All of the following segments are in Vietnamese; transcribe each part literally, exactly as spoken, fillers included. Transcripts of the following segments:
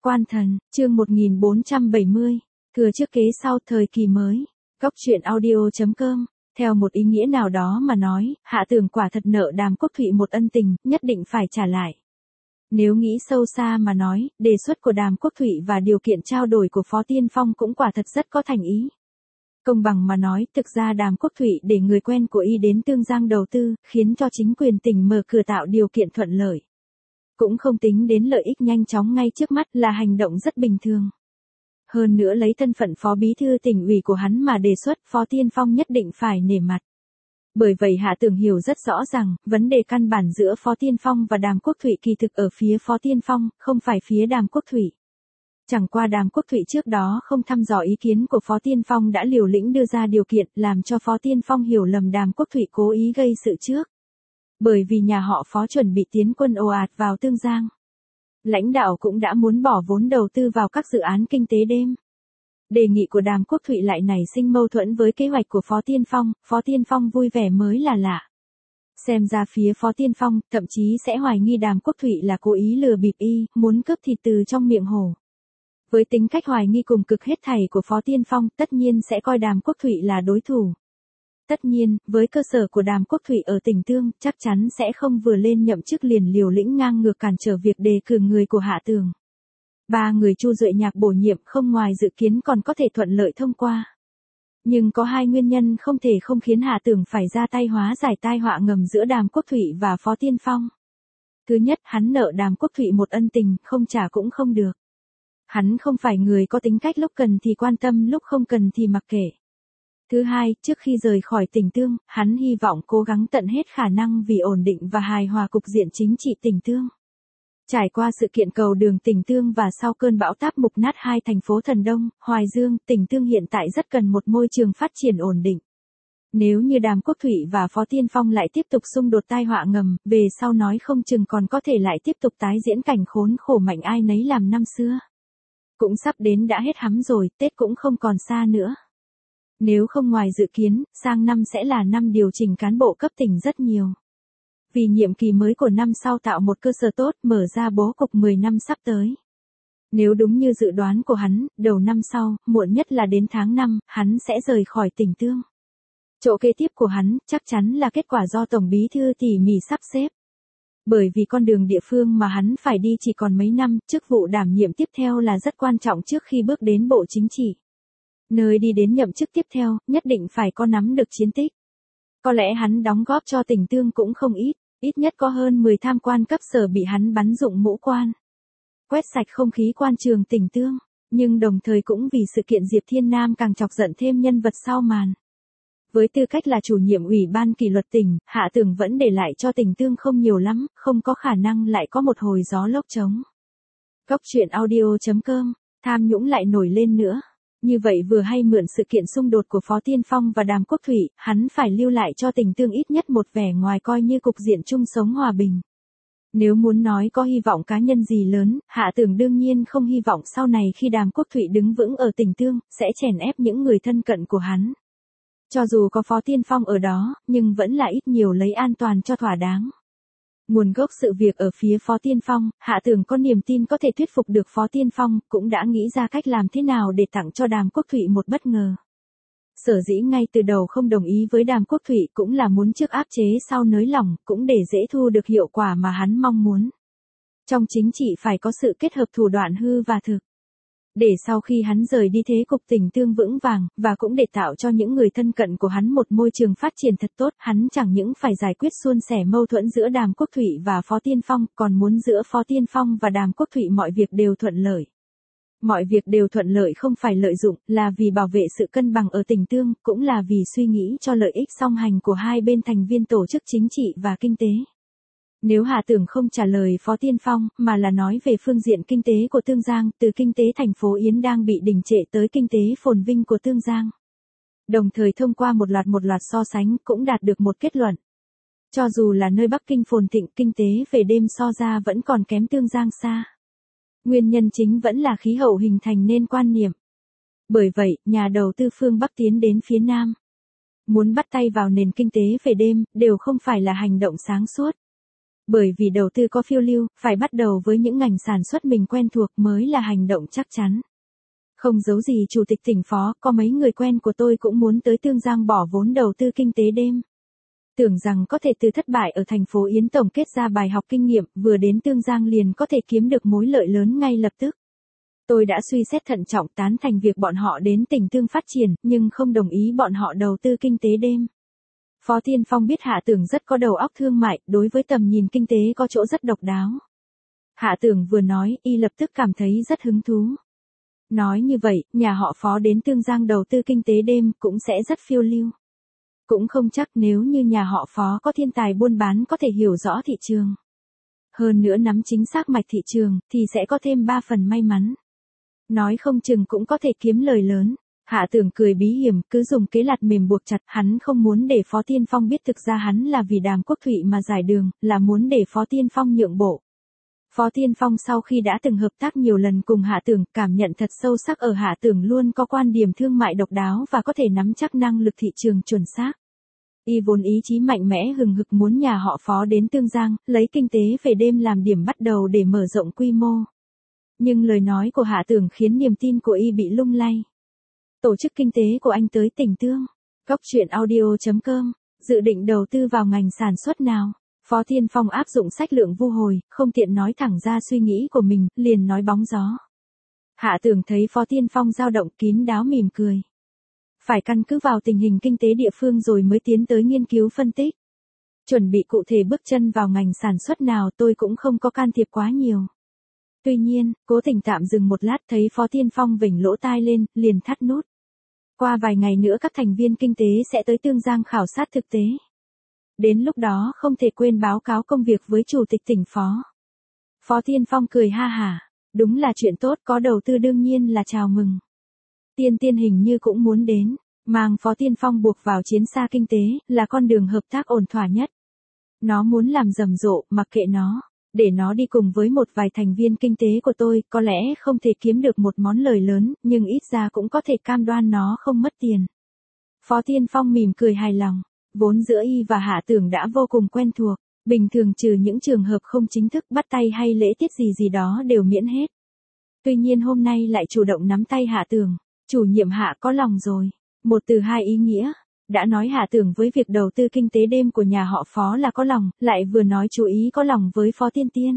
Quan Thần, chương một nghìn bốn trăm bảy mươi, thừa trước kế sau thời kỳ mới. Góc truyện audio chấm com. Theo một ý nghĩa nào đó mà nói, Hạ Tường quả thật nợ Đàm Quốc Thụy một ân tình, nhất định phải trả lại. Nếu nghĩ sâu xa mà nói, đề xuất của Đàm Quốc Thụy và điều kiện trao đổi của Phó Tiên Phong cũng quả thật rất có thành ý. Công bằng mà nói, thực ra Đàm Quốc Thụy để người quen của y đến Tương Giang đầu tư, khiến cho chính quyền tỉnh mở cửa tạo điều kiện thuận lợi. Cũng không tính đến lợi ích nhanh chóng ngay trước mắt là hành động rất bình thường. Hơn nữa lấy thân phận phó bí thư tỉnh ủy của hắn mà đề xuất, Phó Tiên Phong nhất định phải nể mặt. Bởi vậy Hạ Tường hiểu rất rõ rằng, vấn đề căn bản giữa Phó Tiên Phong và Đàm Quốc Thụy kỳ thực ở phía Phó Tiên Phong, không phải phía Đàm Quốc Thụy. Chẳng qua Đàm Quốc Thụy trước đó không thăm dò ý kiến của Phó Tiên Phong đã liều lĩnh đưa ra điều kiện, làm cho Phó Tiên Phong hiểu lầm Đàm Quốc Thụy cố ý gây sự trước. Bởi vì nhà họ Phó chuẩn bị tiến quân ồ ạt vào Tương Giang. Lãnh đạo cũng đã muốn bỏ vốn đầu tư vào các dự án kinh tế đêm. Đề nghị của Đàm Quốc Thụy lại nảy sinh mâu thuẫn với kế hoạch của Phó Tiên Phong, Phó Tiên Phong vui vẻ mới là lạ. Xem ra phía Phó Tiên Phong, thậm chí sẽ hoài nghi Đàm Quốc Thụy là cố ý lừa bịp y, muốn cướp thịt từ trong miệng hổ. Với tính cách hoài nghi cùng cực hết thảy của Phó Tiên Phong, tất nhiên sẽ coi Đàm Quốc Thụy là đối thủ. Tất nhiên, với cơ sở của Đàm Quốc Thụy ở tỉnh Tương, chắc chắn sẽ không vừa lên nhậm chức liền liều lĩnh ngang ngược cản trở việc đề cử người của Hạ Tường. Ba người Chu Duệ Nhạc bổ nhiệm không ngoài dự kiến còn có thể thuận lợi thông qua. Nhưng có hai nguyên nhân không thể không khiến Hạ Tường phải ra tay hóa giải tai họa ngầm giữa Đàm Quốc Thụy và Phó Tiên Phong. Thứ nhất, hắn nợ Đàm Quốc Thụy một ân tình, không trả cũng không được. Hắn không phải người có tính cách lúc cần thì quan tâm lúc không cần thì mặc kệ. Thứ hai, trước khi rời khỏi tỉnh Tương, hắn hy vọng cố gắng tận hết khả năng vì ổn định và hài hòa cục diện chính trị tỉnh Tương. Trải qua sự kiện cầu đường tỉnh Tương và sau cơn bão táp mục nát hai thành phố Thần Đông, Hoài Dương, tỉnh Tương hiện tại rất cần một môi trường phát triển ổn định. Nếu như Đàm Quốc Thụy và Phó Tiên Phong lại tiếp tục xung đột tai họa ngầm, về sau nói không chừng còn có thể lại tiếp tục tái diễn cảnh khốn khổ mạnh ai nấy làm năm xưa. Cũng sắp đến đã hết hắm rồi, Tết cũng không còn xa nữa. Nếu không ngoài dự kiến, sang năm sẽ là năm điều chỉnh cán bộ cấp tỉnh rất nhiều. Vì nhiệm kỳ mới của năm sau tạo một cơ sở tốt mở ra bố cục mười năm sắp tới. Nếu đúng như dự đoán của hắn, đầu năm sau, muộn nhất là đến tháng năm, hắn sẽ rời khỏi tỉnh Tương. Chỗ kế tiếp của hắn, chắc chắn là kết quả do Tổng Bí thư tỉ mỉ sắp xếp. Bởi vì con đường địa phương mà hắn phải đi chỉ còn mấy năm, chức vụ đảm nhiệm tiếp theo là rất quan trọng trước khi bước đến Bộ Chính trị. Nơi đi đến nhậm chức tiếp theo, nhất định phải có nắm được chiến tích. Có lẽ hắn đóng góp cho tỉnh Tương cũng không ít, ít nhất có hơn mười tham quan cấp sở bị hắn bắn dụng mũ quan. Quét sạch không khí quan trường tỉnh Tương, nhưng đồng thời cũng vì sự kiện Diệp Thiên Nam càng chọc giận thêm nhân vật sau màn. Với tư cách là chủ nhiệm ủy ban kỷ luật tỉnh, Hạ Tường vẫn để lại cho tỉnh Tương không nhiều lắm, không có khả năng lại có một hồi gió lốc trống. Góc truyện audio chấm com, tham nhũng lại nổi lên nữa. Như vậy vừa hay mượn sự kiện xung đột của Phó Tiên Phong và Đàm Quốc Thụy, hắn phải lưu lại cho tỉnh Tương ít nhất một vẻ ngoài coi như cục diện chung sống hòa bình. Nếu muốn nói có hy vọng cá nhân gì lớn, Hạ Tường đương nhiên không hy vọng sau này khi Đàm Quốc Thụy đứng vững ở tỉnh Tương, sẽ chèn ép những người thân cận của hắn. Cho dù có Phó Tiên Phong ở đó, nhưng vẫn là ít nhiều lấy an toàn cho thỏa đáng. Nguồn gốc sự việc ở phía Phó Tiên Phong, Hạ Tường có niềm tin có thể thuyết phục được Phó Tiên Phong, cũng đã nghĩ ra cách làm thế nào để tặng cho Đàm Quốc Thụy một bất ngờ. Sở dĩ ngay từ đầu không đồng ý với Đàm Quốc Thụy cũng là muốn trước áp chế sau nới lỏng, cũng để dễ thu được hiệu quả mà hắn mong muốn. Trong chính trị phải có sự kết hợp thủ đoạn hư và thực. Để sau khi hắn rời đi thế cục tỉnh Tương vững vàng, và cũng để tạo cho những người thân cận của hắn một môi trường phát triển thật tốt, hắn chẳng những phải giải quyết suôn sẻ mâu thuẫn giữa Đàm Quốc Thụy và Phó Tiên Phong, còn muốn giữa Phó Tiên Phong và Đàm Quốc Thụy mọi việc đều thuận lợi. Mọi việc đều thuận lợi không phải lợi dụng, là vì bảo vệ sự cân bằng ở tỉnh Tương, cũng là vì suy nghĩ cho lợi ích song hành của hai bên thành viên tổ chức chính trị và kinh tế. Nếu Hạ Tường không trả lời Phó Tiên Phong, mà là nói về phương diện kinh tế của Tương Giang, từ kinh tế thành phố Yến đang bị đình trệ tới kinh tế phồn vinh của Tương Giang. Đồng thời thông qua một loạt một loạt so sánh, cũng đạt được một kết luận. Cho dù là nơi Bắc Kinh phồn thịnh, kinh tế về đêm so ra vẫn còn kém Tương Giang xa. Nguyên nhân chính vẫn là khí hậu hình thành nên quan niệm. Bởi vậy, nhà đầu tư phương Bắc tiến đến phía Nam. Muốn bắt tay vào nền kinh tế về đêm, đều không phải là hành động sáng suốt. Bởi vì đầu tư có phiêu lưu, phải bắt đầu với những ngành sản xuất mình quen thuộc mới là hành động chắc chắn. Không giấu gì chủ tịch tỉnh phó, có mấy người quen của tôi cũng muốn tới Tương Giang bỏ vốn đầu tư kinh tế đêm. Tưởng rằng có thể từ thất bại ở thành phố Yến tổng kết ra bài học kinh nghiệm, vừa đến Tương Giang liền có thể kiếm được mối lợi lớn ngay lập tức. Tôi đã suy xét thận trọng tán thành việc bọn họ đến tỉnh Tương phát triển, nhưng không đồng ý bọn họ đầu tư kinh tế đêm. Phó Tiên Phong biết Hạ Tưởng rất có đầu óc thương mại, đối với tầm nhìn kinh tế có chỗ rất độc đáo. Hạ Tưởng vừa nói, y lập tức cảm thấy rất hứng thú. Nói như vậy, nhà họ Phó đến Tương Giang đầu tư kinh tế đêm cũng sẽ rất phiêu lưu. Cũng không chắc nếu như nhà họ Phó có thiên tài buôn bán có thể hiểu rõ thị trường. Hơn nữa nắm chính xác mạch thị trường, thì sẽ có thêm ba phần may mắn. Nói không chừng cũng có thể kiếm lời lớn. Hạ Tưởng cười bí hiểm, cứ dùng kế lạt mềm buộc chặt, hắn không muốn để Phó Tiên Phong biết thực ra hắn là vì Đàm Quốc Thụy mà giải đường, là muốn để Phó Tiên Phong nhượng bộ. Phó Tiên Phong sau khi đã từng hợp tác nhiều lần cùng Hạ Tưởng, cảm nhận thật sâu sắc ở Hạ Tưởng luôn có quan điểm thương mại độc đáo và có thể nắm chắc năng lực thị trường chuẩn xác. Y vốn ý chí mạnh mẽ hừng hực muốn nhà họ Phó đến Tương Giang, lấy kinh tế về đêm làm điểm bắt đầu để mở rộng quy mô. Nhưng lời nói của Hạ Tưởng khiến niềm tin của y bị lung lay. Tổ chức kinh tế của anh tới tỉnh Tương. Góc truyện audio chấm com, dự định đầu tư vào ngành sản xuất nào? Phó Tiên Phong áp dụng sách lượng vu hồi, không tiện nói thẳng ra suy nghĩ của mình, liền nói bóng gió. Hạ Tưởng thấy Phó Tiên Phong dao động kín đáo mỉm cười. Phải căn cứ vào tình hình kinh tế địa phương rồi mới tiến tới nghiên cứu phân tích. Chuẩn bị cụ thể bước chân vào ngành sản xuất nào tôi cũng không có can thiệp quá nhiều. Tuy nhiên, Cố Tình tạm dừng một lát thấy Phó Tiên Phong vểnh lỗ tai lên, liền thắt nút. Qua vài ngày nữa các thành viên kinh tế sẽ tới Tương Giang khảo sát thực tế. Đến lúc đó không thể quên báo cáo công việc với chủ tịch tỉnh Phó. Phó Tiên Phong cười ha hả, đúng là chuyện tốt, có đầu tư đương nhiên là chào mừng. Tiên Tiên hình như cũng muốn đến, mang Phó Tiên Phong buộc vào chiến xa kinh tế, là con đường hợp tác ổn thỏa nhất. Nó muốn làm rầm rộ, mặc kệ nó, để nó đi cùng với một vài thành viên kinh tế của tôi, có lẽ không thể kiếm được một món lời lớn, nhưng ít ra cũng có thể cam đoan nó không mất tiền. Phó Tiên Phong mỉm cười hài lòng, vốn giữa y và Hạ Tưởng đã vô cùng quen thuộc, bình thường trừ những trường hợp không chính thức bắt tay hay lễ tiết gì gì đó đều miễn hết. Tuy nhiên hôm nay lại chủ động nắm tay Hạ Tưởng, chủ nhiệm Hạ có lòng rồi, một từ hai ý nghĩa. Đã nói Hạ Tưởng với việc đầu tư kinh tế đêm của nhà họ Phó là có lòng, lại vừa nói chú ý có lòng với Phó Tiên Tiên.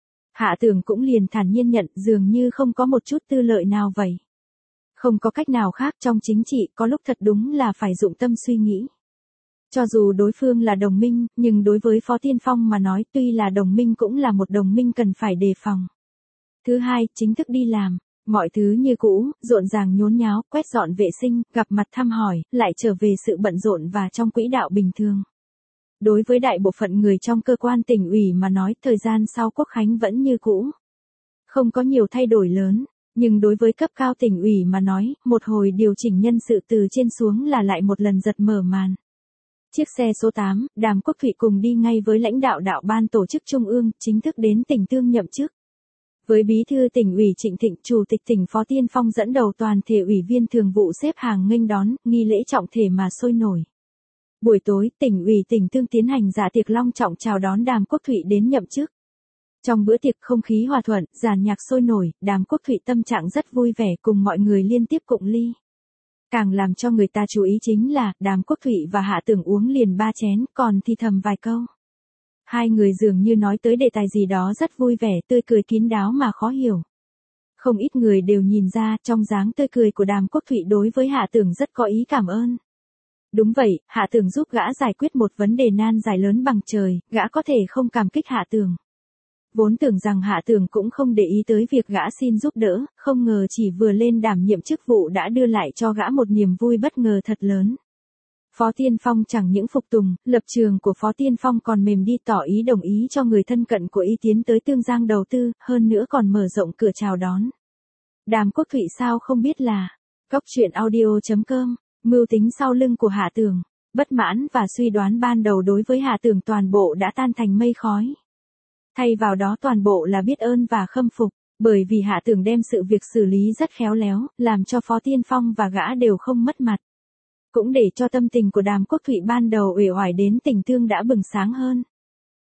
Hạ Tưởng cũng liền thản nhiên nhận, dường như không có một chút tư lợi nào vậy. Không có cách nào khác, trong chính trị có lúc thật đúng là phải dụng tâm suy nghĩ. Cho dù đối phương là đồng minh, nhưng đối với Phó Tiên Phong mà nói tuy là đồng minh cũng là một đồng minh cần phải đề phòng. Thứ hai, chính thức đi làm. Mọi thứ như cũ, rộn ràng nhốn nháo, quét dọn vệ sinh, gặp mặt thăm hỏi, lại trở về sự bận rộn và trong quỹ đạo bình thường. Đối với đại bộ phận người trong cơ quan tỉnh ủy mà nói, thời gian sau Quốc khánh vẫn như cũ. Không có nhiều thay đổi lớn, nhưng đối với cấp cao tỉnh ủy mà nói, một hồi điều chỉnh nhân sự từ trên xuống là lại một lần giật mở màn. Chiếc xe số tám, Đàm Quốc Thụy cùng đi ngay với lãnh đạo đạo ban tổ chức trung ương, chính thức đến tỉnh Tương nhậm chức. Với bí thư tỉnh ủy Trịnh Thịnh, chủ tịch tỉnh Phó Tiên Phong dẫn đầu toàn thể ủy viên thường vụ xếp hàng nghênh đón, nghi lễ trọng thể mà sôi nổi. Buổi tối, tỉnh ủy tỉnh Tương tiến hành dạ tiệc long trọng chào đón Đàm Quốc Thụy đến nhậm chức. Trong bữa tiệc không khí hòa thuận, dàn nhạc sôi nổi, Đàm Quốc Thụy tâm trạng rất vui vẻ cùng mọi người liên tiếp cụng ly. Càng làm cho người ta chú ý chính là, Đàm Quốc Thụy và Hạ Tưởng uống liền ba chén, còn thì thầm vài câu. Hai người dường như nói tới đề tài gì đó rất vui vẻ, tươi cười kín đáo mà khó hiểu. Không ít người đều nhìn ra, trong dáng tươi cười của Đàm Quốc Thụy đối với Hạ Tưởng rất có ý cảm ơn. Đúng vậy, Hạ Tưởng giúp gã giải quyết một vấn đề nan giải lớn bằng trời, gã có thể không cảm kích Hạ Tưởng. Vốn tưởng rằng Hạ Tưởng cũng không để ý tới việc gã xin giúp đỡ, không ngờ chỉ vừa lên đảm nhiệm chức vụ đã đưa lại cho gã một niềm vui bất ngờ thật lớn. Phó Tiên Phong chẳng những phục tùng, lập trường của Phó Tiên Phong còn mềm đi tỏ ý đồng ý cho người thân cận của y tiến tới Tương Giang đầu tư, hơn nữa còn mở rộng cửa chào đón. Đàm Quốc Thụy sao không biết là, góc truyện audio chấm com, mưu tính sau lưng của Hạ Tưởng, bất mãn và suy đoán ban đầu đối với Hạ Tưởng toàn bộ đã tan thành mây khói. Thay vào đó toàn bộ là biết ơn và khâm phục, bởi vì Hạ Tưởng đem sự việc xử lý rất khéo léo, làm cho Phó Tiên Phong và gã đều không mất mặt. Cũng để cho tâm tình của Đàm Quốc Thụy ban đầu uể oải đến tỉnh Tương đã bừng sáng hơn.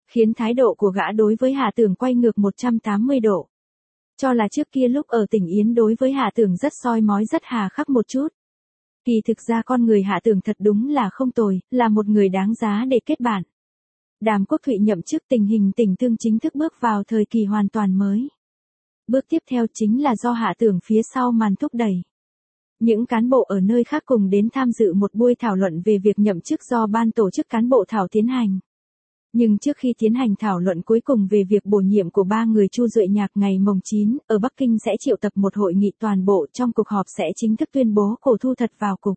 khiến thái độ của gã đối với Hạ Tưởng quay ngược một trăm tám mươi độ. Cho là trước kia lúc ở tỉnh Yến đối với Hạ Tưởng rất soi mói rất hà khắc một chút. Kỳ thực ra con người Hạ Tưởng thật đúng là không tồi, là một người đáng giá để kết bạn. Đàm Quốc Thụy nhậm chức, tình hình tỉnh Tương chính thức bước vào thời kỳ hoàn toàn mới. Bước tiếp theo chính là do Hạ Tưởng phía sau màn thúc đẩy. Những cán bộ ở nơi khác cùng đến tham dự một buổi thảo luận về việc nhậm chức do ban tổ chức cán bộ thảo tiến hành. Nhưng trước khi tiến hành thảo luận cuối cùng về việc bổ nhiệm của ba người Chu Duệ Nhạc ngày mồng chín, ở Bắc Kinh sẽ triệu tập một hội nghị toàn bộ, trong cuộc họp sẽ chính thức tuyên bố cổ thu thật vào cục.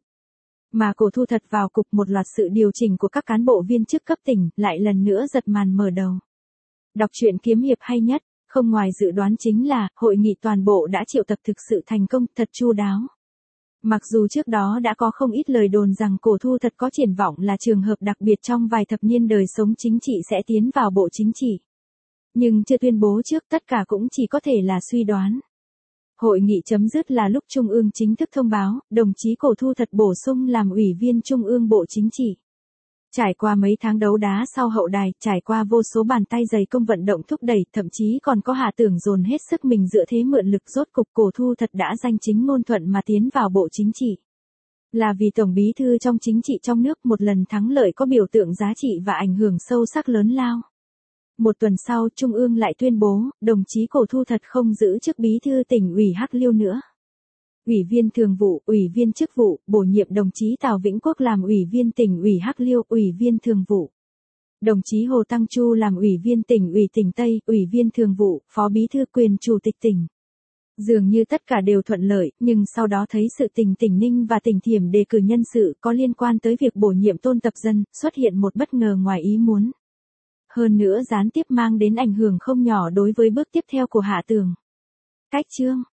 Mà cổ thu thật vào cục, một loạt sự điều chỉnh của các cán bộ viên chức cấp tỉnh, lại lần nữa giật màn mở đầu. Đọc truyện kiếm hiệp hay nhất, không ngoài dự đoán chính là, hội nghị toàn bộ đã triệu tập thực sự thành công, thật chu đáo. Mặc dù trước đó đã có không ít lời đồn rằng cổ thu thật có triển vọng là trường hợp đặc biệt trong vài thập niên đời sống chính trị sẽ tiến vào bộ chính trị. Nhưng chưa tuyên bố trước, tất cả cũng chỉ có thể là suy đoán. Hội nghị chấm dứt là lúc Trung ương chính thức thông báo, đồng chí cổ thu thật bổ sung làm ủy viên Trung ương Bộ Chính trị. Trải qua mấy tháng đấu đá sau hậu đài, trải qua vô số bàn tay dày công vận động thúc đẩy, thậm chí còn có Hạ Tưởng dồn hết sức mình dựa thế mượn lực, rốt cục cổ thu thật đã danh chính ngôn thuận mà tiến vào Bộ Chính trị. Là vì Tổng bí thư trong chính trị trong nước, một lần thắng lợi có biểu tượng giá trị và ảnh hưởng sâu sắc lớn lao. Một tuần sau, Trung ương lại tuyên bố, đồng chí cổ thu thật không giữ chức bí thư tỉnh ủy Hắc Liêu nữa. Ủy viên thường vụ, ủy viên chức vụ, bổ nhiệm đồng chí Tào Vĩnh Quốc làm ủy viên tỉnh ủy Hắc Liêu, ủy viên thường vụ. Đồng chí Hồ Tăng Chu làm ủy viên tỉnh ủy tỉnh Tây, ủy viên thường vụ, phó bí thư quyền chủ tịch tỉnh. Dường như tất cả đều thuận lợi, nhưng sau đó thấy sự tình tỉnh Ninh và tỉnh Thiểm đề cử nhân sự có liên quan tới việc bổ nhiệm Tôn Tập Dân, xuất hiện một bất ngờ ngoài ý muốn. Hơn nữa gián tiếp mang đến ảnh hưởng không nhỏ đối với bước tiếp theo của Hạ Tưởng. Cách chương